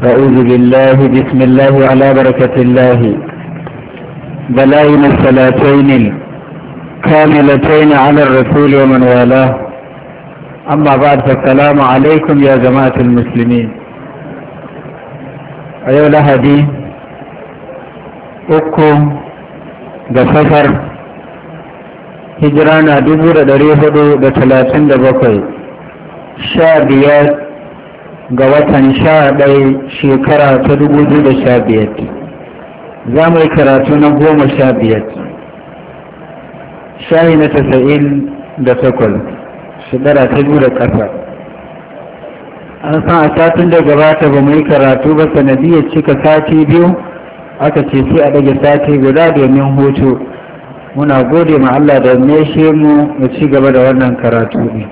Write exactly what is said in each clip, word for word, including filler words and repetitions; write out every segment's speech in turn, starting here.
أعوذ بالله بسم الله على بركة الله بلاين الصلاتين الكاملتين على الرسول ومن والاه أما بعد فالسلام عليكم يا جماعة المسلمين. أيها الأهدي أكم بسفر هجرانا دبور دريهدو بثلاثين دبقي شابيات ga watan sha ɗaya shekara ta dubu biyu da sha biyar za mu yi karatu na goma sha biyar shayi na tasa'in da takwas shekara ta biyu da ƙasa. An san a satin da gabata ba mu yi karatu ba sanadiyar cika sati biyu aka ce sai a ɗage sati guda domin hutu. Muna gode ma Allah da meshe mu mu ci gaba da wannan karatu ne.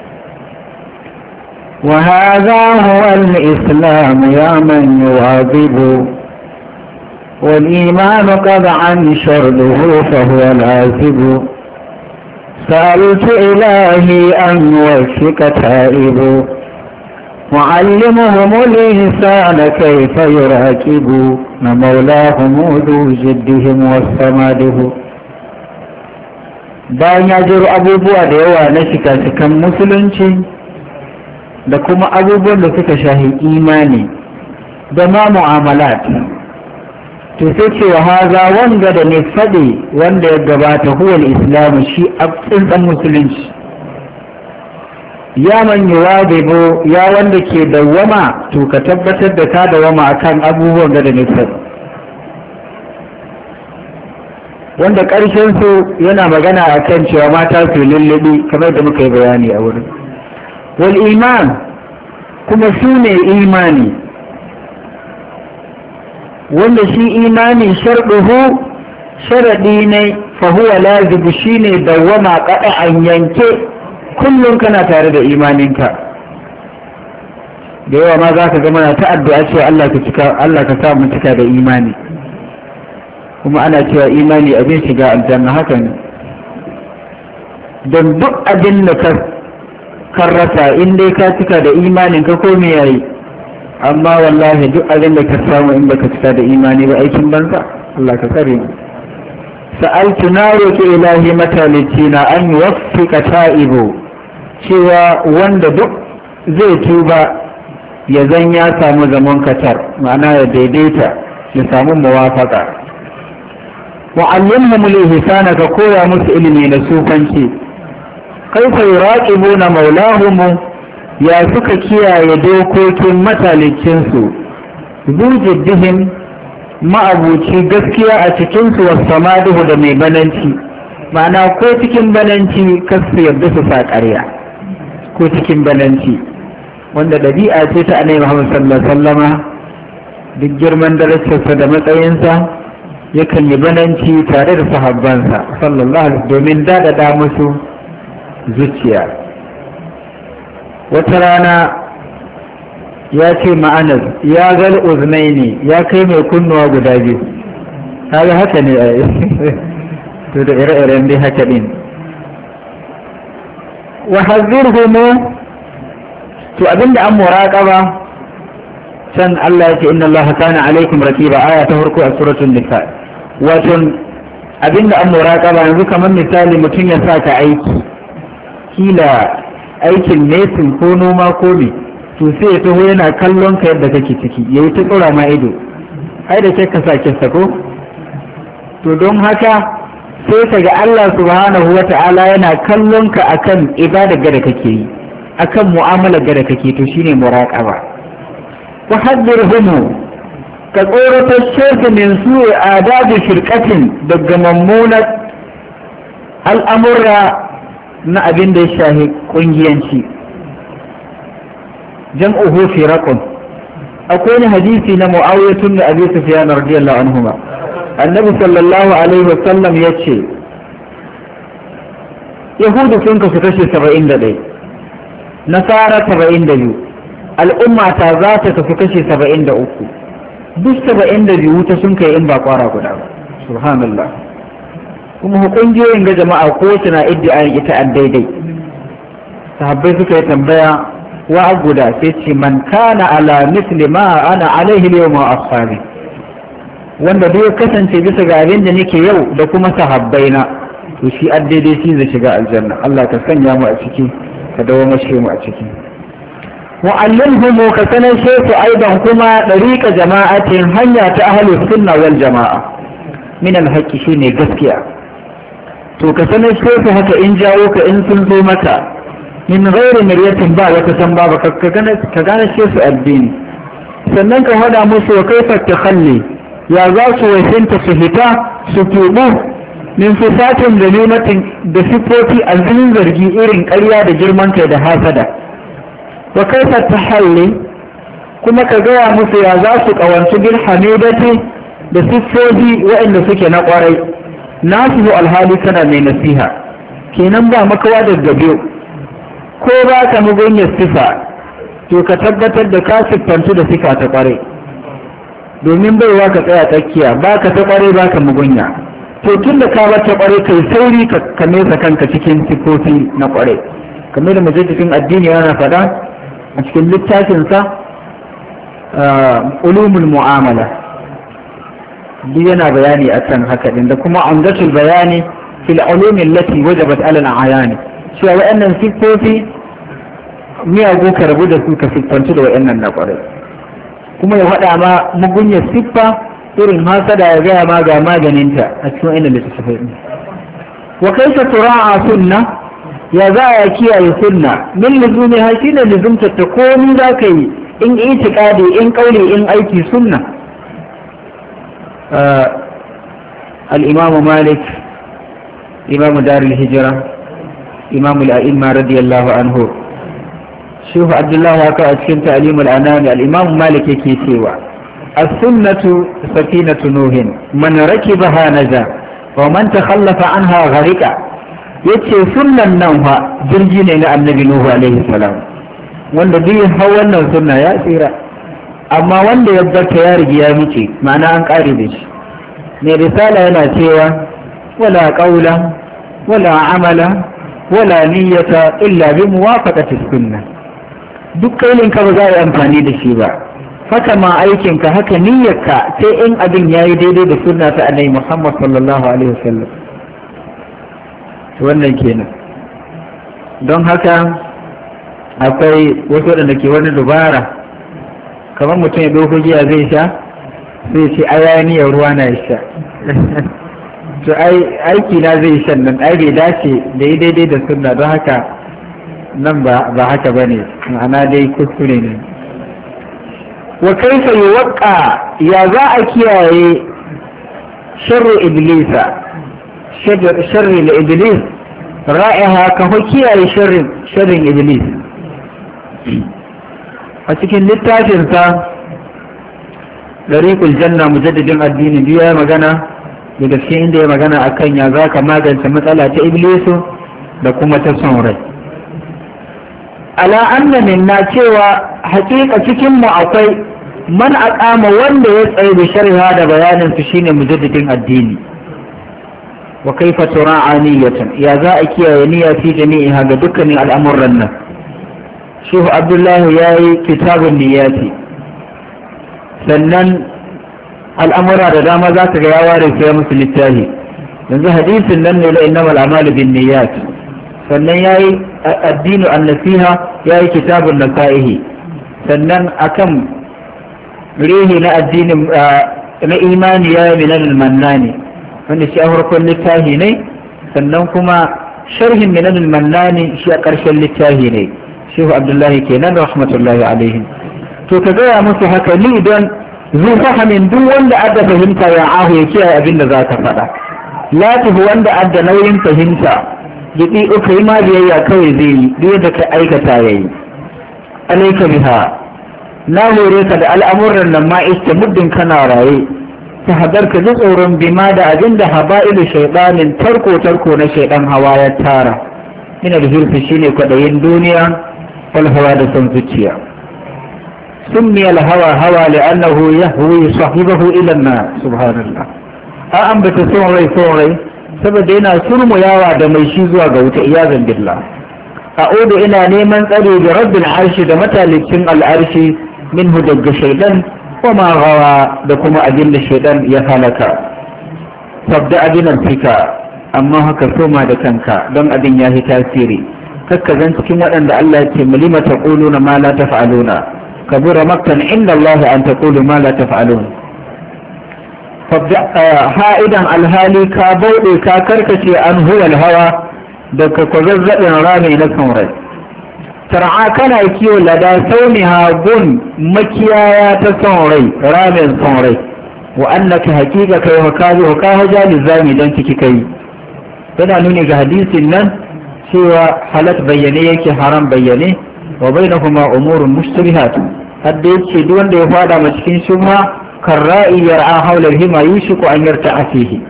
وهذا هو الإسلام يا من يواظب والإيمان قد عن شرده فهو العازب سألت إلهي أن يوفق تائب معلمهم الإنسان كيف يراكب مولاهم ذو جدهم والسماده. bayan ya jiro abubuwa da yawa na shika-shikan musulunci da kuma abubuwan da suka shahi imani da ma mu'amalat, to sai cewa haza wanda da ne faɗi wanda ya gabata huwal islamu shi a tsintsan musulunci ya man yuwazibu ya wanda ke dawwama to ka tabbatar da ka dawwama akan abubuwan da ne faɗi wanda ƙarshen su yana magana akan cewa mata su lullubi kamar da muka yi bayani a wurin wal iman kuma su ne imani wanda shi imani sharɗuhu sharaɗi ne fahuwa lazibu shi ne dawwama kaɗa an yanke kullum kana tare da imaninka. Da yawa ma za ka gama na ta addu'a cewa Allah ka sa mu cika da imani, kuma ana cewa imani abin shiga aljanna haka ne. Don duk abin da ka kan rasa in dai ka cika da imanin ka ko me yayi, amma wallahi duk abin da ka samu in baka cika da imani ba aikin banza. Allah ka tsare mu. Sa'altu na roki ilahi matalici na an yuwaffiqa ta'ibu cewa wanda duk zai tuba ya zan ya samu zaman katar, ma'ana ya daidaita ya samu muwafaqa. Wa'allimhum al-ihsana ka koya musu ilimi na sufanci. Kaifa yuraqibuna maulahum ya suka kiyaye dokokin matalicinsu zujiddihim ma'abuci gaskiya a cikinsu wasu samadihu da mai bananci, ma'ana ko cikin bananci kasu yarda su sa ƙarya ko cikin bananci, wanda ɗabi'a ce ta annabi Muhammad sallallahu alaihi wasallama. duk girman darajarsa da matsayinsa yakan yi bananci tare da sahabbansa sallallahu alaihi domin daɗaɗa musu zuciya. Wata rana ya ce ma'anar ya gal uznaini ya kai mai kunnuwa guda biyu, kaga haka ne a to da ire-iren dai haka din. Wa hazzirhumu to abinda an muraqaba can Allah ya ce inna Allah kana alaikum raqiba aya ta farko a suratul nisa. Wato abinda an muraqaba yanzu kamar misali mutum ya saka aiki, kila aikin nesin ko noma ko ne, to sai ya taho yana kallon ka yadda kake ciki ya yi ta tsora ma ido, ai da ka sake sako. To don haka sai ka ga Allah subhanahu wa ta'ala yana kallon ka akan ibada gada kake yi, akan mu'amala gada kake, to shine muraqaba. wa haddurhum ka tsoratar shirka min su'i adabi shirkatin daga mummunan al'amurra na abin da ya shahi kungiyanci. jam'uhu firaqun. akwai wani hadisi na Muawiya tun da Abi Sufyan radiyallahu anhuma, annabi sallallahu alaihi wasallam yace yahudu sun kasu kashe saba'in da ɗaya, nasara saba'in da biyu, al'umma ta za ta kasu kashe saba'in da uku, duk saba'in da biyu ta sun kai in ba kwara guda ba. Subhanallah. kuma hukungiyoyin ga jama'a ko na iddiayin ita an daidai. Sahabbai suka yi tambaya wa guda sai ce man kana ala misli ma ana alaihi yau ma ashabi, wanda duk ya kasance bisa ga abin da nake yau da kuma sahabbaina to shi daidai shi zai shiga aljanna. Allah ka sanya mu a ciki ka dawo mashe mu a ciki. mu'allimhum ka sanar shesu aidan kuma dariqa jama'atin hanya ta ahlus sunna wal jama'a min al-haqqi shine gaskiya. to ka sanar shesu haka in jawo ka in sun zo maka min ghairi miryatin ba wata san ba ka gane ka gane shesu addini. sannan ka hada musu wa kaifa takhalli ya za su wasinta su hita su tubu min sifatin da nimatin da sifofi alzinin zargi irin ƙarya da girman kai da hasada. wa kaifa tahalli kuma ka gaya musu ya za su kawanci bil hamidati da sifofi waɗanda suke na ƙwarai nasu alhali kana mai nasiha. kenan ba makawa da gabe ko ba ka mugunyar sifa to ka tabbatar da ka siffantu da sifa ta ƙwarai, domin baiwa ka tsaya tsakiya ba ka ta ƙwarai ba ka mugunya. to tun da ka bata ƙwarai kai sauri ka nesa kanka cikin sifofi na ƙwarai, kamar da mujaddidin addini yana faɗa a cikin littafinsa ulumul mu'amala duk yana bayani akan haka din, da kuma umdatul bayani fil ulumi allati wajabat ala al-ayani, cewa wayannan sifofi miyagu ka rabu da su ka siffantu da wayannan na ƙwarai. kuma ya faɗa ma mugunyar siffa irin hasada ya gaya ma ga maganinta a cikin inda littattafai ɗin. wa kaifa tura'a sunna ya za a kiyaye sunna min luzumi ha shine luzumta ta komi za ka yi in itiqadi in kauli in aiki sunna. al-imam malik imam dar al-hijra imam al-a'imma radiyallahu anhu shehu abdullahi haka a cikin ta'limul anami al-imam malik yake cewa as-sunnatu safinatu nuhin man rakibaha naja wa man takhallafa anha gharika. yace sunnan nan fa jirgi ne na annabi nuhu alaihi salam, wanda duk hau wannan sunna ya tsira, amma wanda ya barta ya rigi ya mice, ma'ana an kare da shi. mai risala yana cewa wala qawla wala amala wala niyyata illa bi muwafaqati sunnah. duk kailin ka ba za a yi amfani da shi ba, haka ma aikinka haka niyyarka sai in abin ya yi daidai da sunna ta annabi Muhammad sallallahu alaihi wasallam. wannan kenan. don haka akwai wasu waɗanda ke wani dubara, kamar mutum ya ɗauko giya zai sha sai ce ai niyyar ruwa na sha to ai aiki na zai shan nan ai bai dace da yi daidai da sunna, don haka nan ba haka ba ne, ma'ana dai kuskure ne. wa kaifa yuwaqqa ya za a kiyaye sharru iblisa sharri da iblis ra'iha ka ho kiyaye sharrin sharrin iblis. a cikin littafinsa dariqul janna mujaddidin addini biya magana da gaske inda ya magana akan ya za ka magance matsala ta iblisu da kuma ta son rai. ala anna minna cewa hakika cikin mu akwai man aqama wanda ya tsaye da sharha da bayanin su shine mujaddidin addini. wa kaifa tura'a niyyatan ya za a kiyaye niyya fi jami'iha ga dukkanin al'amuran nan. shehu abdullahi yayi kitabun niyyati, sannan al'amura da dama za ka ga ya ware sai musu littafi. yanzu hadisin nan ne la innamal a'malu bin niyyat, sannan yayi addinu an-nasiha yayi kitabun nasaihi, sannan akan rihi na addinin na imani yayi minal mannani wanda shi a farkon littafi ne, sannan kuma sharhin minal mannani shi a ƙarshen littafi ne. shehu abdullahi kenan rahmatullahi alaihi. to ka gaya musu haka ni don zu fahimin duk wanda adda fahimta ya ahu ya kiyaye abin da za ka faɗa. latifu wanda adda nauyin fahimta jiɗi uku yi ma biyayya kawai zai yi duk da ka aikata ya yi. alaika biha na hore ka da al'amuran nan ma ista muddin kana raye ta hadar ka ji tsoron bima da abin da haba'ilu shaiɗanin tarko tarko na shaiɗan hawa ya tara. ina da zurfi shine kwaɗayin duniya wal hawa da son zuciya. سمي الهوى هوى لأنه يهوي صاحبه إلى النار سبحان الله. أأنبت صوري صوري سبب دينا سرم ياوى دميشي زوا قوت إياذا بالله. a'udu ina neman tsare da rabbil arshi da matalicin al'arshi minhu daga shaidan wa ma gawa da kuma abin da shaidan ya halaka. Sabda abinan fika amma haka soma da kanka don abin ya yi tasiri. Kakka zan cikin waɗanda Allah ce mulima ta ƙulu na ma la ta fa'aluna kabura maktan inda Allah an ta ƙulu ma la ta fa'aluna. Ha'idan alhali ka bauɗe ka karkace an huwal hawa daga kwazazzaɓin rami na sonrai. Tar'a kana kiwo lada sauni hagun makiyaya ta sonrai ramin sonrai wa annaka haƙiƙa kai wa kaji wa ka haja lizami don ciki kai. Yana nuni ga hadisin nan cewa halat bayyane yake haram bayyane wa bainahuma umurun mushtabihat. Hadda yace duk wanda ya fada ma cikin shubha kan ra'i yar'a hawla hima yushiku an yarta'a fihi.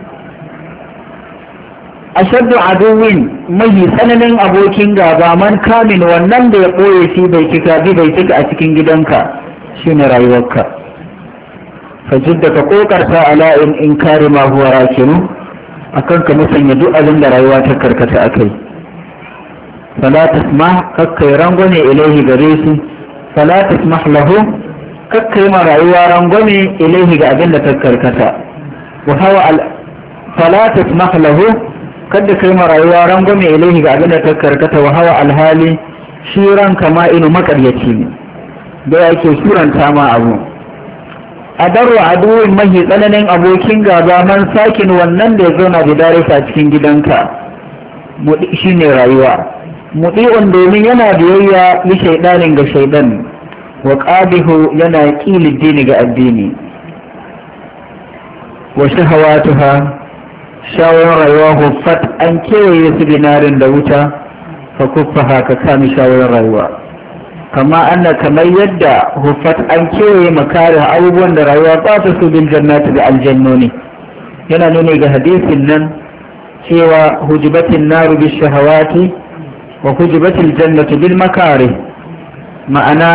Ashaddu aduwin mahi tsananin abokin gaba man kamin wannan da ya ɓoye shi bai kika bi bai cika a cikin gidanka shine rayuwarka. Fajidda ka kokarta ala in inkari ma huwa rakinu akan ka musanya duk abin da rayuwa ta karkata akai. Fala tasmah kakkai rangwame ilaihi gare su, fala tasmah lahu kakkai ma rayuwa rangwame ilaihi ga abin da ta karkata. Wa hawa al fala tasmah lahu kada kai ma rayuwa rangwame ilaihi ga abin da ta karkata wa hawa alhali shi ranka ma inu makaryaci ne da yake suranta ma abu. A darwa aduwin mahi tsananin abokin gaba man sakin wannan da ya zauna da darisa cikin gidanka shi ne rayuwa. Muɗi'un domin yana biyayya yi shaidanin ga shaidan wa ƙabihu yana ƙilin dini ga addini. Wa shahawatuha shawon rayuwa huffat an kewaye su binarin da wuta fa kuffa haka kami shawon rayuwa. Kama ana kamar yadda huffat an kewaye makarin abubuwan da rayuwa ba ta su bil jannati da aljannoni. Yana nuni ga hadisin nan cewa hujibatin naru bi shahawati wa hujibatil jannatu bil makari, ma'ana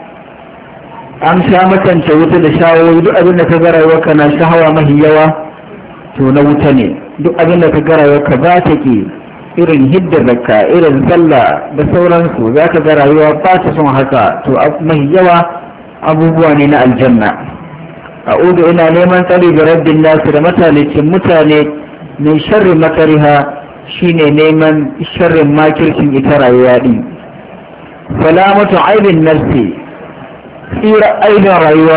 an sha makance wuta da shawoyi duk abin da ka ga rayuwa kana shahawa mahi yawa to na wuta ne. Duk abin da ka ga rayuwa ka ba ta ki irin hidda zakka irin sallah da sauransu za ka ga rayuwa ba ta son haka to mahi yawa abubuwa ne na aljanna. a'udu ina neman tsari ga rabbin nasu da matalicin mutane mai sharrin makariha shine neman sharrin makircin ita rayuwa din. salamatu aibin nafsi tsira aibin rayuwa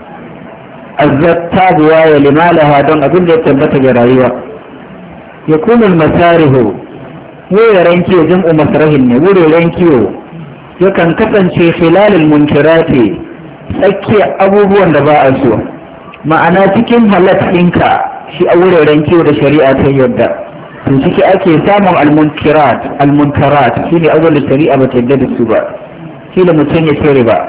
azzatta buwa ya limalaha don abin da ya tabbata ga rayuwa. ya kunul masarihu wuraren kiwo jam'u masarahin ne wuraren kiwo yakan kasance filalil munkirati tsakiyar abubuwan da ba a so, ma'ana cikin halattinka shi a wuraren kiwo da shari'a ta yadda to ciki ake samun almunkirat almunkarat shi ne abubuwan da shari'a ba ta yadda da su ba shi da mutum ya tsere ba.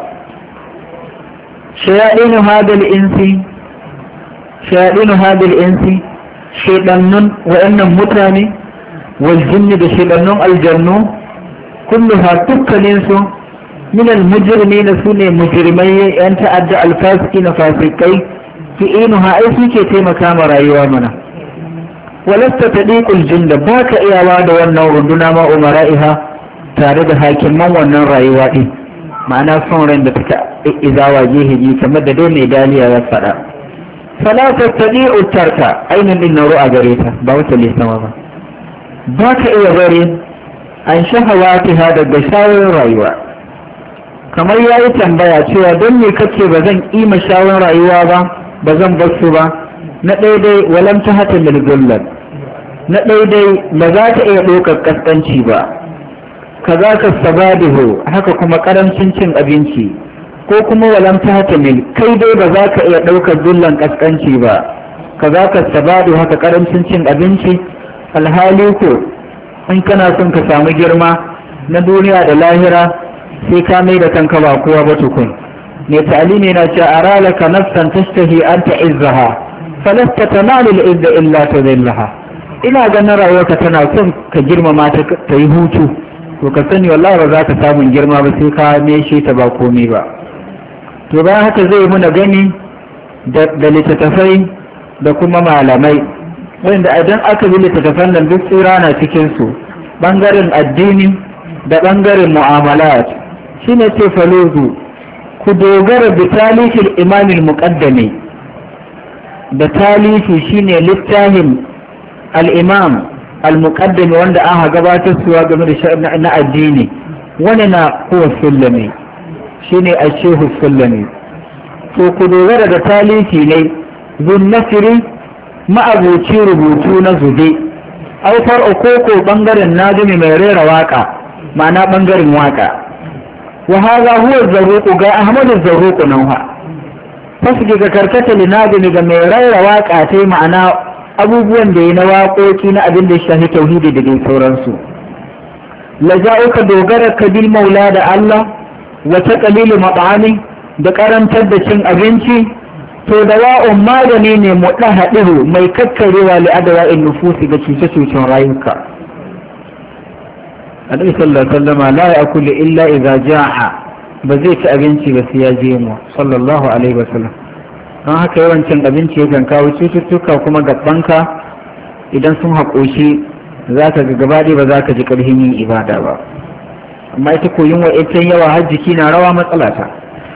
shayaɗinu hadal insi shayaɗinu hadal insi shaidannun waɗannan mutane wal jinni da shaidannun aljannu kulluha dukkaninsu min almujrimina sune mujrimai yan ta'adda alfasiki na fasikai fi inuha ai suke taimaka ma rayuwa mana. walasta tadiqul jinda baka iyawa da wannan runduna ma umara'iha tare da hakiman wannan rayuwa din, ma'ana son ran da take izawa jihiji kamar da dai mai daliya ya faɗa. fala tastadi'u tarka ainin din naru a gare ta ba wata lisama ba baka iya bare an shahawatiha daga shawar rayuwa. kamar yayi tambaya cewa don me kace ba zan ima shawar rayuwa ba ba zan bar su ba. na daidai walam ta hata mil gullan na daidai ba za ta iya ɗaukar kaskanci ba. kaza ka sabadihu haka kuma karancin cin abinci ko kuma walam ta hata mil kai dai ba za ka iya ɗaukar dullan kaskanci ba. kaza ka sabadihu haka karancin cin abinci alhali ko in kana son ka samu girma na duniya da lahira sai ka mai da kanka ba kowa ba tukun. mai ta'alimi na ce a ralaka nafsan tashtahi an ta'izzaha falasta tanalu al-izza illa tuzillaha. ina ganin rayuwarka tana son ka girmama ta ta yi hutu to ka sani wallahi ba za ka samu girma ba sai ka meshe ta ba komai ba. to bayan haka zai muna gani da littattafai da kuma malamai wanda idan aka bi littattafan nan duk tsira na cikin su bangaren addini da ɓangaren mu'amalat shine ce faluzu ku dogara da talifin imamil muqaddami da talifi shine littafin al-imam al-muqaddami wanda aka gabatar suwa game da sha'ani na addini wani na kuwa sullami shine al-shehu sullami to ku dogara da talifi ne zun nasiri ma'abuci rubutu na zube aufar okoko bangaren nazumi mai rera waka ma'ana bangaren waka wa hadha huwa zarruq ga ahmadu zarruq nan ha fasike ga karkata linazumi ga mai rera waka tai ma'ana abubuwan da yi na waƙoƙi na abin da shafi tauhidi da dai sauransu laja'uka dogara ka bil maula da Allah wa taqlilu mat'ami da karantar da cin abinci to da wa'un magani ne mu haɗiru mai kakkarewa li adawa'in nufusi ga cuce-cucen rayuka annabi sallallahu alaihi wasallam la ya'kulu illa idza ja'a ba zai ci abinci ba sai ya je mu sallallahu alaihi wasallam don haka yawancin abinci yakan kawo cututtuka kuma gabanka idan sun haƙoshi za ka ga gaba ba za ka ji ƙarfin yin ibada ba amma ita koyin wa ita yawa har jiki na rawa matsala ta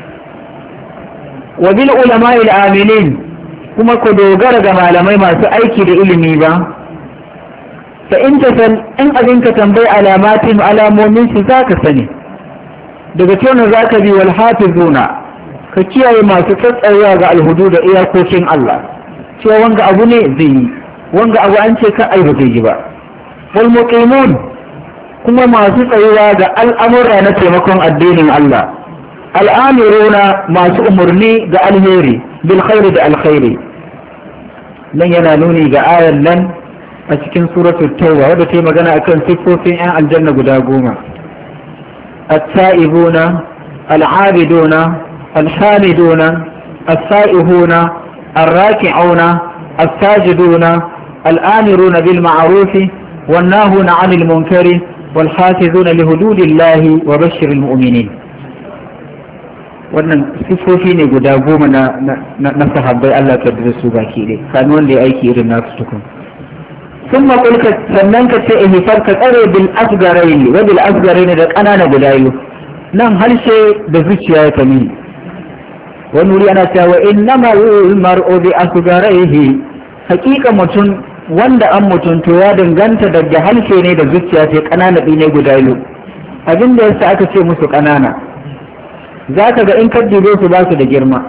wa bil ulama il amilin kuma ku dogara ga malamai masu aiki da ilimi ba fa in ta san in abin ka tambayi alamatin alamomin su za ka sani daga cewa za ka bi wal hafizuna ka kiyaye masu tsatsayewa ga alhudu da iyakokin Allah cewa wanga abu ne zai yi wanga abu an ce kan ai ba zai yi ba wal muqimun kuma masu tsayuwa ga al'amura na taimakon addinin Allah al'amiruna masu umarni ga alheri bil khairi da alkhairi nan yana nuni ga ayan nan a cikin suratul tauba wadda ta yi magana akan siffofin 'yan aljanna guda goma at-ta'ibuna al-'abiduna الحامدون السائحون الراكعون الساجدون الآمرون بالمعروف والناهون عن المنكر والحافظون لحدود الله وبشر المؤمنين wannan sifofi ne guda goma na sahabbai Allah ta da su baki ne kanu wanda ya aiki irin nasu tukun sun makulka sannan ka ce ihifar ka tsare bil asgarai wa bil asgarai da ƙanana guda biyu nan harshe da zuciya ya kami wani wuri ana cewa innama mar'u bi asgarihi hakika mutum wanda an mutunto ya danganta daga halke ne da zuciya sai kanana ne guda biyu abin da yasa aka ce musu kanana zaka ga in ka dube su ba su da girma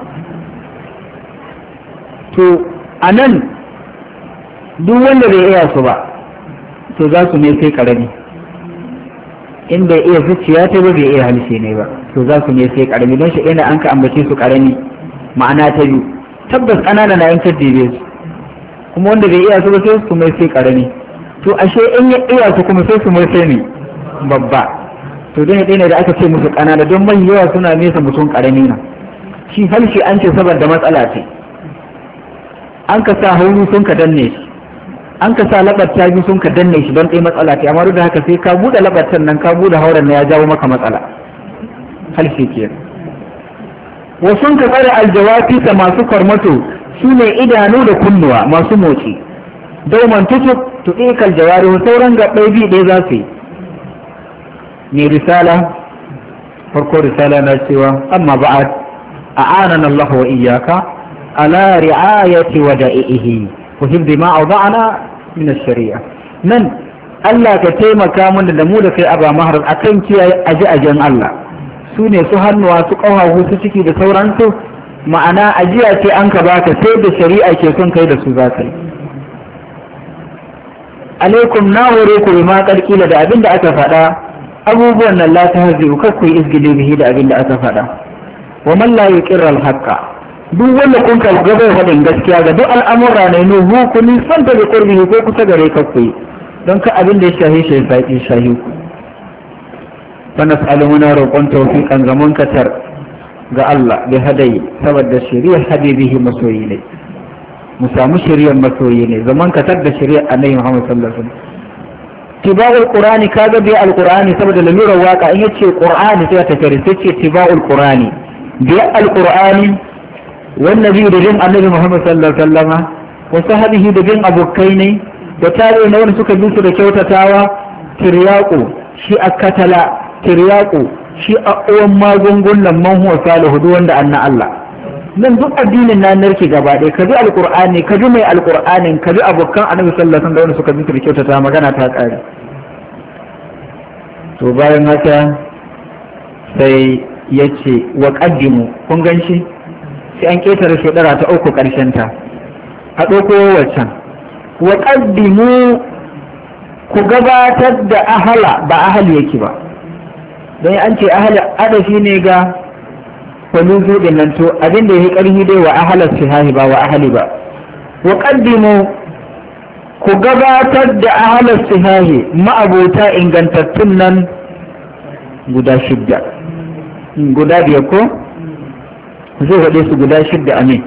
to anan duk wanda bai iya su ba to za su ne sai karami in bai iya zuciya ta ba bai iya halshe ne ba to za su ne sai karami don shi ina an ka ambace su karami ma'ana ta biyu tabbas ƙanana na yin kaddibe su kuma wanda bai iya su ba sai su mai sai karami to ashe in ya iya su kuma sai su mai sai ne babba to don ɗaya ne da aka ce musu ƙanana don mai yawa suna nesa mutum karami na shi halshe an ce saboda matsala ce an ka sa hauru sun ka danne shi an ka sa labarta biyu sun ka danne shi don ɗaya matsala ce amma duk da haka sai ka buɗe labartan nan ka buɗe hauren na ya jawo maka matsala halshe ke wasu ka tsare aljawafi ta masu kwarmato su ne idanu da kunnuwa masu motsi dauman tutuk tuɗe kaljawari sauran gaɓɓai biyu ɗaya za su yi ne risala farko risala na cewa amma ba'ad a'anana Allah wa iyyaka ala ri'ayati wada'ihi wa hifdhi ma awda'ana min ash-shari'a nan Allah ka taimaka mana da mu da kai aba mahar akan kiyaye aji ajen Allah su ne su hannuwa su ƙafafu su ciki da sauransu ma'ana ajiya ce an ka baka sai da shari'a ke son kai da su za ka yi alaikum na hore ku ma karkila da abin da aka faɗa abubuwan nan la ta hazi kar ku yi izgili bihi da abin da aka faɗa wa man la yuqirra al-haqqa duk wanda kun ka gaba faɗin gaskiya ga duk al'amura ne nuhu ku ni san da qurbihi ko kusa gare ka ku yi don ka abin da ya shahi shi sai shahi ku fa nas'aluna roƙon tawfiqan zaman katar ga Allah bi hadayi saboda shari'ar habibihi masoyi ne mu samu shari'ar masoyi ne zaman katar da shari'ar annabi Muhammad sallallahu alaihi wasallam tiba'ul qur'ani kaga bi alqur'ani saboda lalurar waka in yace qur'ani sai ta tare sai ce tiba'ul qur'ani bi alqur'ani wan nabi da bin annabi Muhammad sallallahu alaihi wasallama wa sahabihi da bin abokai ne da tare na wanda suka bi su da kyautatawa tiryaqu shi a katala tiryaku shi a uwan magungunan man huwa salihu duk wanda anna Allah nan duk addinin na narke gaba ɗaya ka bi alqur'ani ka bi mai alqur'anin ka bi abokan annabi sallallahu alaihi wasallam da suka bi kyauta ta magana ta kare to bayan haka sai yace wa qaddimu kun ganshi sai an ketare shedara ta uku karshen ta a ɗauko waccan wa qaddimu ku gabatar da ahala ba ahali yake ba don an ce ahali adafi ne ga faluzu din nan to abin da yake karhi dai wa ahalar sihahi ba wa ahali ba wa qaddimu ku gabatar da ahalar sihahi ma'abota ingantattun nan guda shidda guda biyar ko zai faɗe su guda shidda amin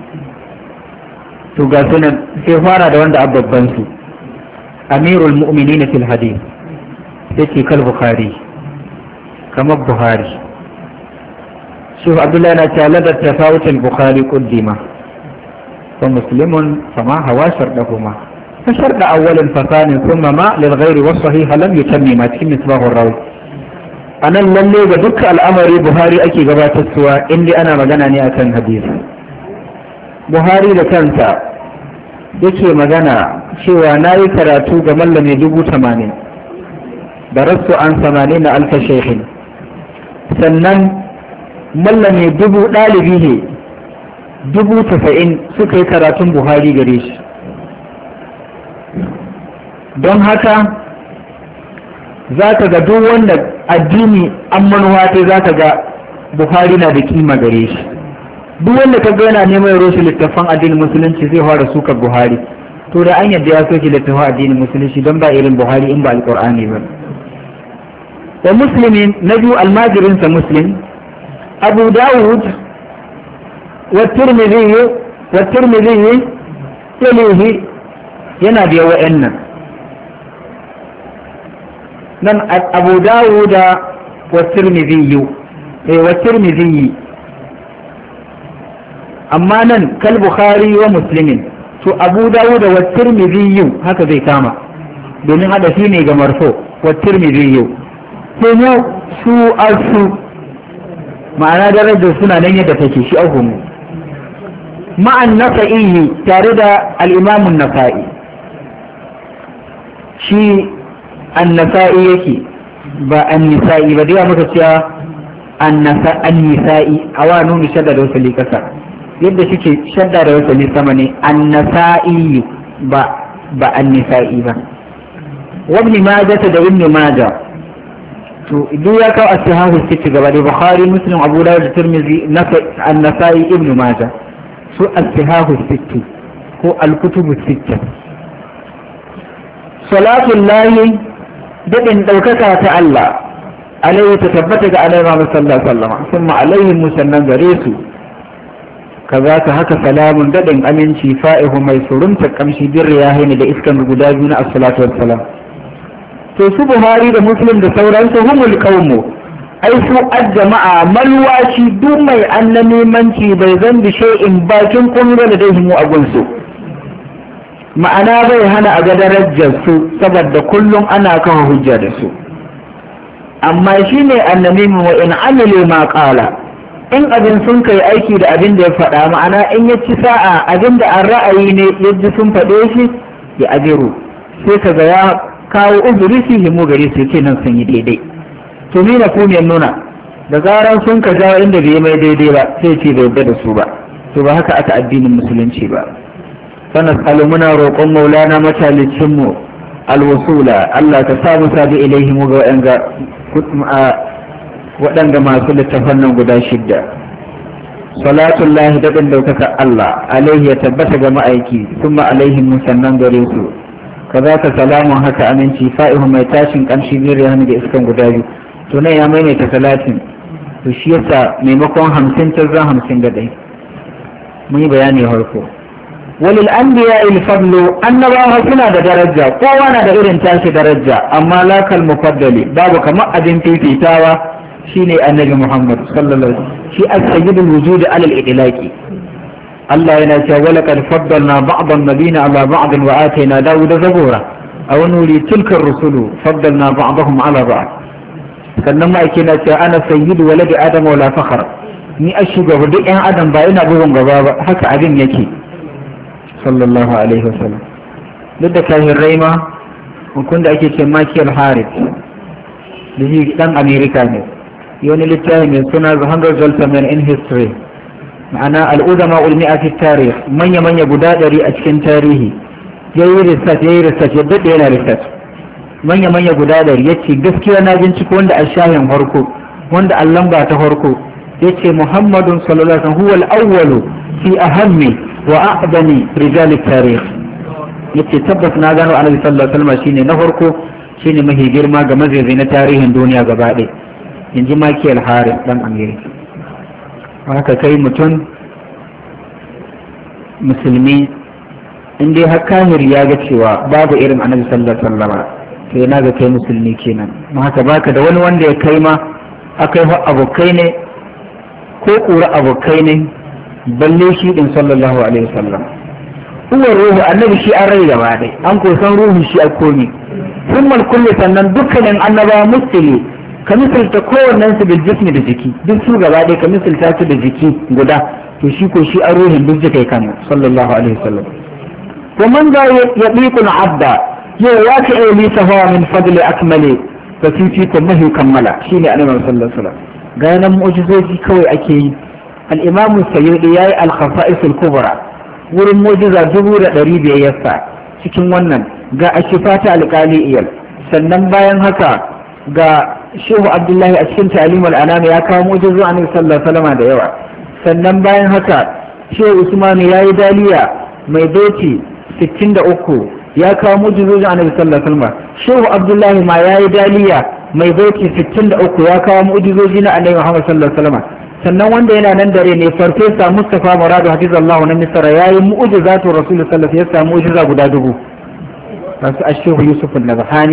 to ga sunan sai fara da wanda ababban su amirul mu'minin fil hadith sai kal bukhari kamar buhari شوف عبد الله نتالد التفاوت البخاري قدما فمسلم فما هوا شرطهما فشرط أول فثاني ثم ما للغير والصحيح لم يتمم في مصباح الراوي أنا للي بدك الأمر بخاري أكي قبات السواء إني أنا مجناني أكن حديث بخاري لكنتا yake magana cewa na yi karatu ga mallame dubu tamanin da rasu an samanin na alfa shekhin sannan mallame dubu ɗalibi ne dubu tasa'in suka yi karatun buhari gare shi don haka za ka ga duk wanda addini an manuwa ta za ka ga buhari na da kima gare shi duk wanda ka ga yana neman roshi littafan addinin musulunci zai fara sukar buhari to da an yadda ya soke littafan addinin musulunci don ba irin buhari in ba alƙur'ani ba da muslimin na biyu almajirinsa muslim أبو داود والترمذي والترمذي يليه ينادي وإن من أبو داود والترمذي والترمذي أما نن كالبخاري ومسلم شو أبو داود والترمذي هكذا كاما بين هذا فيني مرفوع والترمذي سمو سو ألسو ma'ana darajar suna nan yadda take shi auku mu ma'an nasa'i tare da al'imamun nasa'i shi an-nasa'i yake ba an-nisa'i ba dai muka cewa an-nisa'i awa nuni shadda da wasali kasa yadda shike shadda da wasali sama ne an-nasa'i ba ba an-nisa'i ba wa ibn majah da ibn majah to idan ya kawo as-sahahu sitti gaba da bukhari muslim abu dawud tirmidhi an-nasa'i ibn majah su as-sahahu sitti ko al-kutubu sitta salatu llahi dadin daukaka ta Allah alaihi ta tabbata ga annabi Muhammad sallallahu alaihi wasallam kuma alaihi musannan gare su kaza ka haka salamun dadin aminci fa'ihu mai surunta kamshi birriyahi da iskan guda biyu na as-salatu wassalam to su buhari da muslim da sauransu humul qaumu ai su ajjama'a malwashi duk mai annamimanci bai zan bi shay'in bakin kuma da dai mu a gunsu ma'ana bai hana a ga darajar su saboda kullum ana kawo hujja da su amma shine annamimin wa in amilu ma qala in abin sun kai aiki da abin da ya faɗa ma'ana in ya ci sa'a abin da an ra'ayi ne yadda sun faɗe shi ya ajiru sai ka ga ya kawo uzuri su himu gare su ce nan sun yi daidai to ni na ku ne nuna da zaran sun ka jawo inda bai mai daidai ba sai ce bai yarda da su ba to ba haka aka addinin musulunci ba sanas alu muna roƙon maulana matalicin mu alwasula Allah ka sa mu sabi ilaihi mu ga waɗanga waɗanda masu littafan nan guda shidda salatullahi daɗin ɗaukaka Allah alaihi ya tabbata ga ma'aiki kuma alaihi musannan gare su kaza ka salamun haka aminci fa'ihu mai tashin kamshi biyar hannu da iskan guda biyu to nan ya maimaita talatin to shi yasa maimakon hamsin ta zan hamsin ga ɗai mun yi bayani harko walil anbiya il fadlu annabawa suna da daraja kowa na da irin tashi daraja amma lakal mufaddali babu kamar abin fifitawa shine annabi Muhammad sallallahu alaihi wasallam shi as-sayyidul wujud ala al-idlaqi Allah yana cewa wala qad faddalna ba'd an-nabiyina ala ba'd wa atayna Dawuda zabura أو نولي تلك الرسل فضلنا بعضهم على بعض sannan ma'aiki na cewa ana sayyidu waladi adam wala fakhar ni a shugaba duk yan adam ba ina bugun gaba ba haka abin yake sallallahu alaihi wasallam duk da kahin raima hukun da ake ce Michael Harris da shi dan America ne wani littafi mai suna The Hundred Wealth Men in History ma'ana al'uzama ulmi'a fi tarih manya manya guda ɗari a cikin tarihi yayi research yayi research yadda da yana research manya-manya guda ɗari ya ce gaskiya na binciko wanda a shahin farko wanda a lamba ta farko ya ce muhammadun sallallahu alaihi wasallam huwa al-awwalu fi ahammi wa a'dani rijal tarikh ya ce tabbas na gano annabi sallallahu alaihi wasallam shine na farko shine mahi girma ga mazaizai na tarihin duniya gaba ɗaya in ji Michael Harris dan America haka kai mutum musulmi in dai har kahir ya ga cewa babu irin annabi sallallahu alaihi wasallam sai na ga kai musulmi kenan ma haka baka da wani wanda ya kai ma akai abokai ne ko kura abokai ne balle shi din sallallahu alaihi wasallam uwar ruhu annabi shi an rai gaba dai an ko san ruhu shi a komi summal kulli sannan dukkanin annaba muslimi ka misalta kowannen su bil jismi da jiki duk su gaba dai ka misalta su da jiki guda to shi ko shi an ruhin duk jikai kan sallallahu alaihi wasallam to man za ya biqul abda yau ya ka iya lisa hawa min fadli akmali da fifikon mahi kammala shine annabi sallallahu alaihi wasallam ga nan mu'jizoji kawai ake yi al-imam sayyidi yayi al-khasa'is al-kubra wurin mu'jiza dubu da ɗari biyar yasa cikin wannan ga ashifata al-qali iyal sannan bayan haka ga shehu abdullahi a cikin ta'lim al-anam ya kawo mu'jizoji annabi sallallahu alaihi wasallam da yawa sannan bayan haka shehu usman yayi daliya mai doki sittin da uku ya kawo mujizojin annabi sallallahu alaihi wasallam shehu abdullahi ma yayi daliya mai baiti sittin da uku ya kawo mujizoji na annabi muhammad sallallahu alaihi wasallam sannan wanda yana nan dare ne farfesa mustafa muradu hafizallahu na misra yayi mu'jizatu rasul sallallahu alaihi wasallam ya samu mu'jiza guda dubu masu ashehu yusuf an-nabhani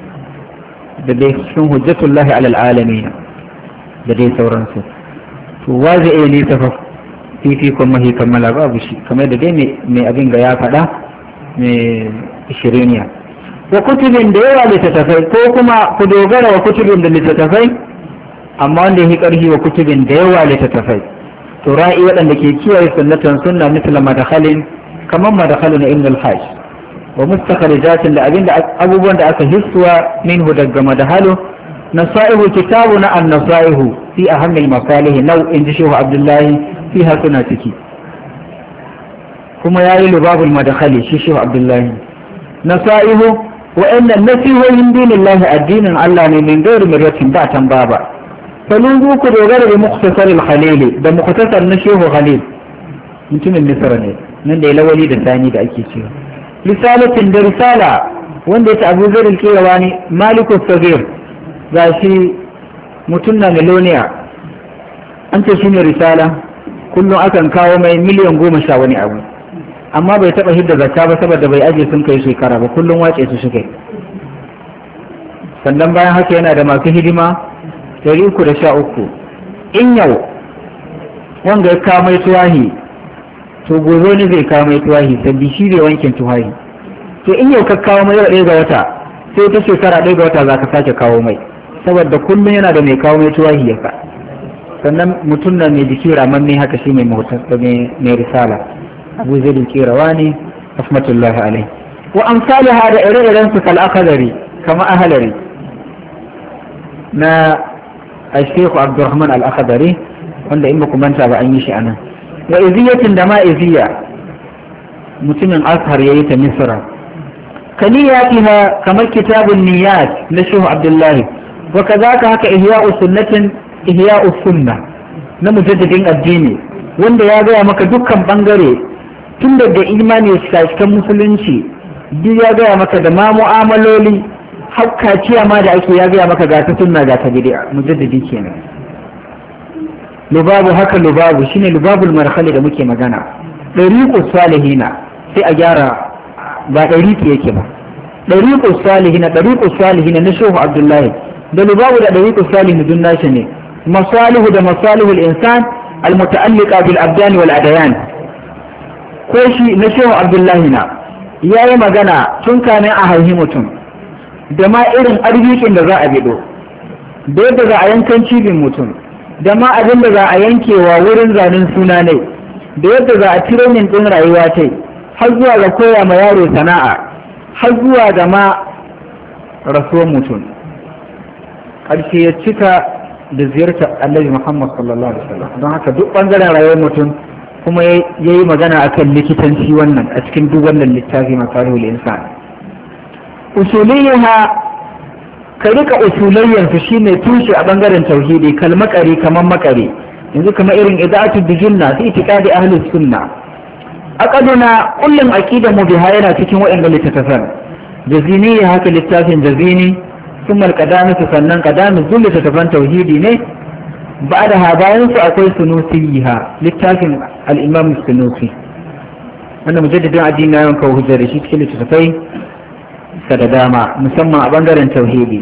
da dai cikin hujjatullahi alal alamin da dai sauransu to wazi eh ne tafa fifikon mahi kammala babu shi kamar da dai mai abin ga ya faɗa mai ishiriniya wa kutubin da yawa littattafai ko kuma ku dogara wa kutubin da littattafai amma wanda ya ƙarfi wa kutubin da yawa littattafai to ra'i waɗanda ke kiyaye sunnatan sunna misla madakhalin kamar madakhalu na ibn al-hajj wa mustakharijatin da abinda abubuwan da aka hissuwa minhu daga madakhalu nasaihu kitabu na an-nasaihu fi ahammil masalih nau in ji shehu abdullahi fiha suna ciki kuma yayi lubabul madakhali shi shehu abdullahi nasaihu wa inna nasihohin dinillahi addinin Allah ne min gairi miryatin ba tan baba falungu ku dogara da mukhtasar al-khalil da mukhtasar na shehu khalil mutumin misra ne nan da lawali da sani da ake cewa risalatin da risala wanda yake Abu Zar al-Qirawani Malik as-Saghir gashi mutum na Meloniya an ce shine risala kullum akan kawo mai miliyan goma sha wani abu amma bai taba hidda zakka ba saboda bai aje sun kai shekara ba kullum wace su shi kai sannan bayan haka yana da masu hidima ɗari uku da sha uku in yau wanga ya kawo mai tuwahi to gozo ne zai kawo mai tuwahi sabbi shi zai wankin tuwahi to in yau ka kawo mai ɗaya ga wata sai ta shekara ɗaya ga wata za ka sake kawo mai saboda kullum yana da mai kawo mai tuwahi ya ka sannan mutum na mai jiki ramamme haka shi mai mai risala abu zai duki rawa ne rahmatullahi alai wa amsaliha da ire-iren su kal akhdari kama ahlari na al-shaykh Abdurrahman al-Akhdari wanda in muku manta ba an yi shi anan wa iziyatin da ma iziya mutumin Azhar yayi ta Misra kaniyatiha kamar kitabun niyat na Sheikh Abdullahi wa kazaka haka ihya'us sunnatin ihya'us sunna na mujaddidin addini wanda ya gaya maka dukkan bangare tun daga imani cikin musulunci duk ya gaya maka da ma mu'amaloli hakka ma da ake ya gaya maka ga ta sunna ga ta bid'a mujaddidi kenan lubabu haka lubabu shine lubabul marhali da muke magana dariqus salihina sai a gyara ba dariqi yake ba dariqus salihina dariqus salihina na Shehu Abdullahi da lubabu da dariqus salihin dun nashi ne masalihu da masalihul insan almuta'alliqa bil abdan wal adayan ko shi na Shehu Abdullahi na ya yi magana tun kamin a haihi mutum da ma irin arzikin da za a bido da yadda za a yankan cibin mutum da ma abin da za a yankewa wurin zanen suna ne da yadda za a tirenin ɗin rayuwa ta har zuwa ga koya ma yaro sana'a har zuwa ga ma rasuwar mutum ƙarshe ya cika da ziyartar annabi Muhammad sallallahu alaihi wasallam don haka duk ɓangaren rayuwar mutum kuma ya yi magana akan likitanci wannan a cikin duk wannan littafi makarihul insan usuliyyaha ka rika usulayyan su shine tushe a bangaren tauhidi kalmakari kaman makari yanzu kamar irin ida'atul bijunna fi itiqadi ahli sunna aqaduna kullum aqida mu biha yana cikin waɗanda littattafan jazini haka littafin jazini kuma alqadami sannan qadami duk littattafan tauhidi ne بعدها باين أقول سنوسيها للتاكن الإمام السنوسي أنا مجدد عدينا يوم كوهجر شيء كل تفاي سدداما مسمى بندر توحيدي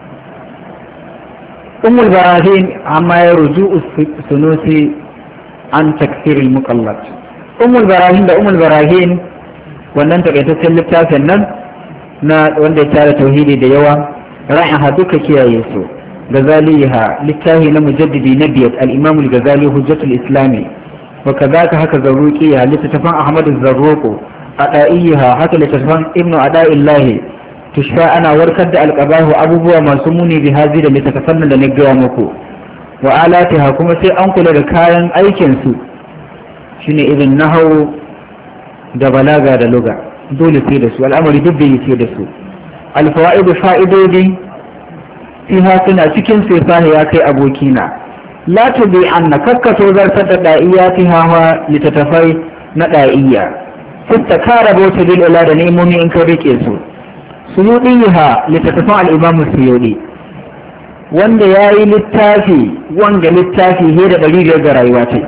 أم البراهين عما يرجو السنوسي عن تكثير المقلد أم البراهين ده أم البراهين wannan takaitaccen littafin nan na wanda ya tara tauhidi da yawa ra'aha duka kiyaye su غزاليها للتاهي لمجددي نبيت الإمام الغزالي حجة الإسلامي وكذاك هكا زروكيها لتتفان أحمد الزروق أدائيها هكا لتتفان ابن أداء الله تشفى أنا وركد القباه أبوه ما سموني بهذه لتتفن لنقيامكو وآلاتها كما سي أنقل ركايا أي كنسو شنو إذن نهو دبلاغا دلغا دول سيدسو والأمر دبي سيدسو الفوائد فائدة دي fiha suna cikin sefahi ya kai abokina la tubi anna kakkato zartar da da'iyatiha wa litatafai na da'iyya sitta kara bauta bil ila da nemomi in ka rike su suyudiha litatafan al-imam suyudi wanda yayi littafi wanga littafi he da dari ga rayuwa ta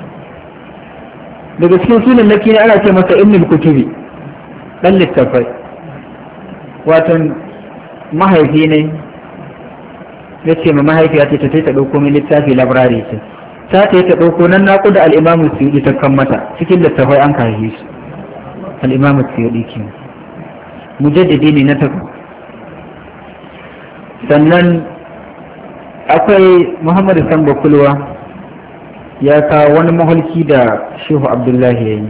daga cikin sunan naki ne ana ce masa ibnul kutubi dan littafai watan mahaifi ne ya ce ma mahaifiya ce ta ta ɗauko min littafi labrari ce ta ta ta ɗauko nan na kuda al'imamu suyudi ta kan mata cikin littafai an kayi su al'imamu suyudi ke mujaddidi ne na tafi sannan akwai muhammadu sambo kulwa ya kawo wani maholki da shehu abdullahi ya yi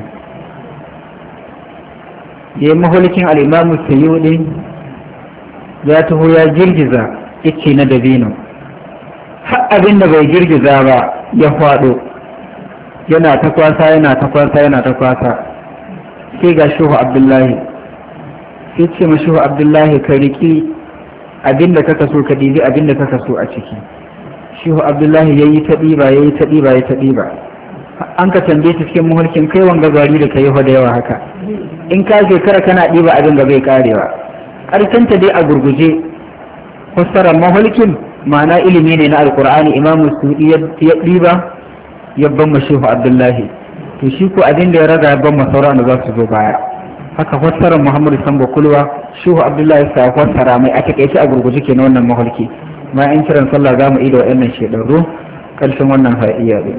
ya yi maholkin al'imamu suyudi ya taho ya girgiza ice na dabino har abin da bai girgiza ba ya faɗo yana ta kwasa yana ta kwasa yana ta kwasa sai ga shehu abdullahi sai ce ma shehu abdullahi ka riki abin da kaka so ka ɗibi abin da kaka so a ciki shehu abdullahi ya yi ta ɗiba ya yi ta ɗiba ya ta ɗiba an ka tambaye ta cikin muhulkin kai wanga gari da ka yi da yawa haka in ka shekara kana ɗiba abin da bai karewa ƙarshenta dai a gurguje fassarar mahulkin ma'ana ilimi ne na alkur'ani imamu sudi ya ɗiba ya ban ma shehu abdullahi to shi ko abin da ya raga ya ban ma sauran da za su zo baya haka fassarar muhammadu sambo kulwa shehu abdullahi sa fassara mai a takaice a gurguje ke na wannan mahulki ma in kiran sallah za mu ida wa'annan shedarru ƙarshen wannan ha'iya ɗin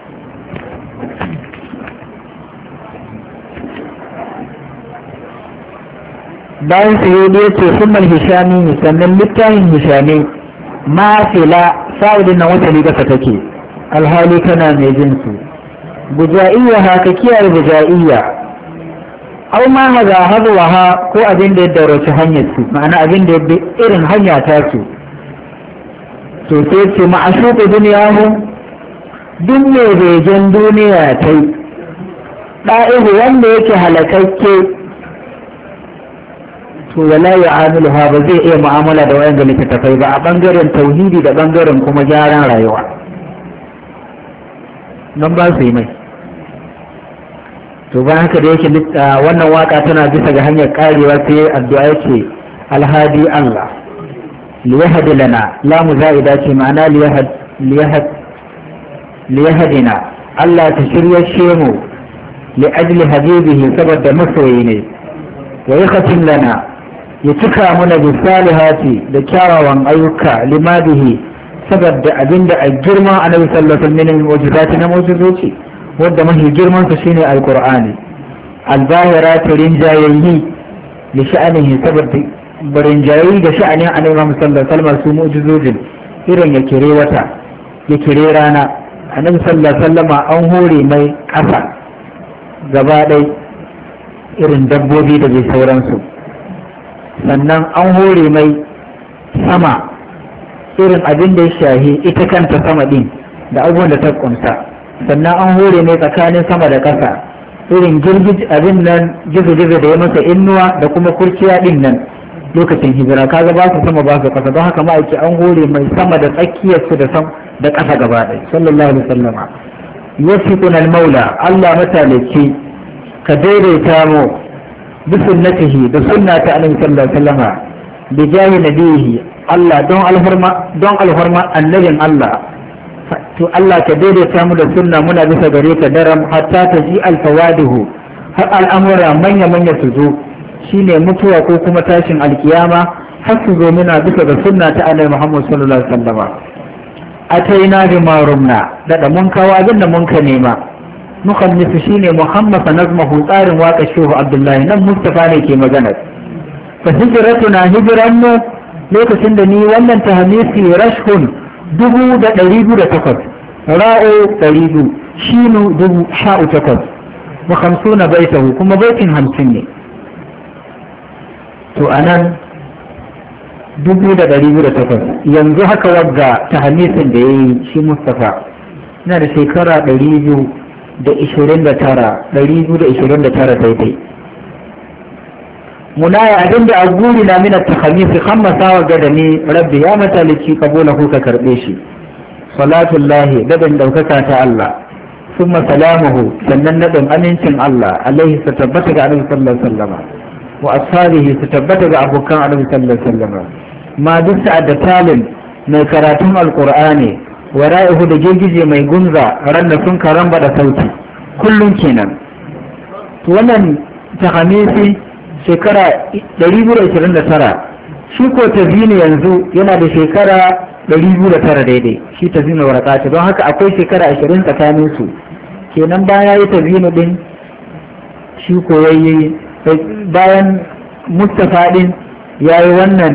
bayan sayyidi ya ce sun hishami ne sannan littafin hishami ma fila sa'udin na wata ligasa take alhali kana mai jinsu buja'iyya haka kiyaye buja'iyya au ma haza hazuwa ko abin da ya daurace hanyar su ma'ana abin da ya bi irin hanya ta su to sai ce ma'ashuku duniyahu duk mai begen duniya ta yi ɗa'ihu wanda yake halakakke to wala ya amiluha ba zai iya mu'amala da wayan ga littattafai ba a bangaren tauhidi da bangaren kuma gyaran rayuwa nan ba su yi mai to ba haka da yake wannan waka tana bisa ga hanyar karewa sai addu'a yake alhadi Allah liyahdi lana la muzaida ce ma'ana liyahd liyahd liyahdina Allah ta shirya shemu li ajli habibihi saboda masoyi ne wa yakhatim lana ya cika mana bi salihati da kyawawan ayyuka limadihi saboda abinda a girma annabi sallallahu alaihi wasallam min mu'jizati na mu'jizoci wanda mahi girman sa shine alqur'ani al-zahira ta rinjayayi da sha'anihi saboda rinjayayi da sha'anin annabi Muhammad sallallahu alaihi wasallam su mu'jizojin irin ya kire wata ya kire rana annabi sallallahu alaihi wasallam an hore mai ƙasa gaba ɗai irin dabbobi da bai sauransu sannan an hore mai sama irin abin da ya shahi ita kanta sama ɗin da abubuwan da ta kunsa sannan an hore mai tsakanin sama da ƙasa irin girgij abin nan gizo-gizo da ya masa innuwa da kuma kurciya ɗin nan lokacin hijira kaga ba su sama ba su ƙasa don haka ma'aiki an hore mai sama da tsakiyarsu da sam da ƙasa gaba ɗaya sallallahu alaihi wasallam yasiquna al-maula Allah matalaci ka daidaita mu bi sunnatihi da sunna ta annabi sallallahu alaihi wasallam bi jahi nabihi Allah don alhurma don alhurma annabin Allah to Allah ka daidaita mu da sunna muna bisa gare ka daram hatta ta ji alfawadihu har al'amura manya manya su zo shine mutuwa ko kuma tashin alkiyama har su zo muna bisa ga sunna ta annabi Muhammad sallallahu alaihi wasallam ataina bi marumna da mun kawo abin da mun ka nema mukhannisu shine Muhammad nazmahu tsarin waka shehu Abdullahi nan Mustafa ne ke magana fa hijratuna hijran mu lokacin da ni wannan tahmisi rashhun dubu da ɗari biyu da takwas ra'o ɗari biyu shinu dubu sha'u takwas wa hamsuna baitahu kuma baitin hamsin ne to anan dubu da ɗari biyu da takwas yanzu haka wagga tahmisin da ya yi shi Mustafa yana da shekara ɗari biyu da ishirin da tara ɗari biyu da ishirin da tara daidai munaya abin da a guri na mina ta hamisi hammasa wa gada ne rabbi ya matalici kabola ka karɓe shi salatullahi daɗin ɗaukaka ta Allah summa salamuhu sannan naɗin amincin Allah alaihi su tabbata ga annabi sallallahu alaihi wasallam wa ashabihi su tabbata ga abokan annabi sallallahu alaihi wasallam ma duk sa'ad da talin mai karatun alqur'ani wa ra'ihu da girgije mai gunza ranna sun karamba da sauti kullum kenan to wannan tahamisi shekara ɗari biyu da ishirin da tara shi ko tazini yanzu yana da shekara ɗari biyu da tara daidai shi tazini warakata don haka akwai shekara ashirin tsakanin su kenan baya yi tazini din shi ko yayi bayan Mustafa din yayi wannan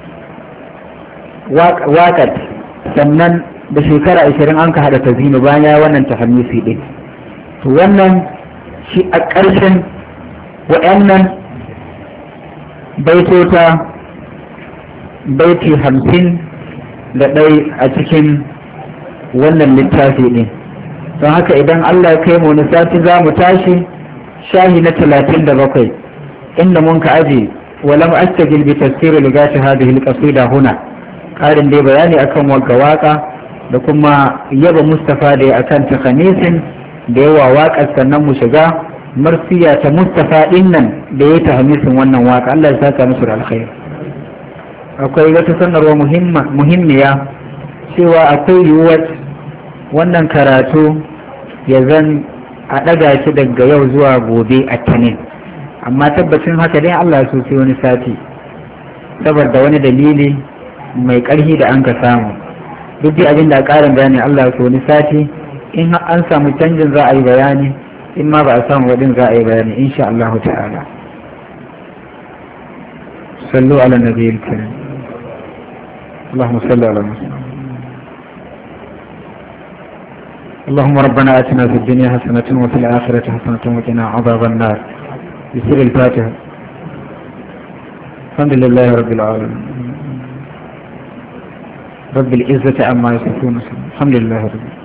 waƙat sannan da shekara ashirin an ka hada tazini bayan yayi wannan tahammisi din to wannan shi a ƙarshen wa'annan baitota baiti hamsin da ɗai a cikin wannan littafi ɗin don haka idan Allah ya kai mu wani sati za mu tashi shahi na talatin da bakwai inda mun ka aji walam astagil bi tafsiri ligati hadhihi alqasida huna karin dai bayani akan wagga waka da kuma yaba Mustafa da akan takhanisin da yawa waƙar sannan mu shiga marsiya ta Mustafa din nan da ya tahmisin wannan waka Allah ya saka musu da alkhairi akwai wata sanarwa muhimmiya cewa akwai yiwuwar wannan karatu ya zan a ɗaga shi daga yau zuwa gobe a tanin amma tabbacin haka dai Allah ya sai wani sati saboda wani dalili mai ƙarfi da an ka samu duk da abin da ƙarin bayani Allah ya so wani sati in an samu canjin za a yi bayani in ma ba a samu wadin za a yi bayani insha Allah ta'ala sallu ala nabiyil karim اللهم صل على محمد اللهم ربنا آتنا في الدنيا حسنة وفي الآخرة حسنة وقنا عذاب النار بسر الفاتحة الحمد لله رب العالمين رب العزة عما يصفون الحمد لله رب العالمين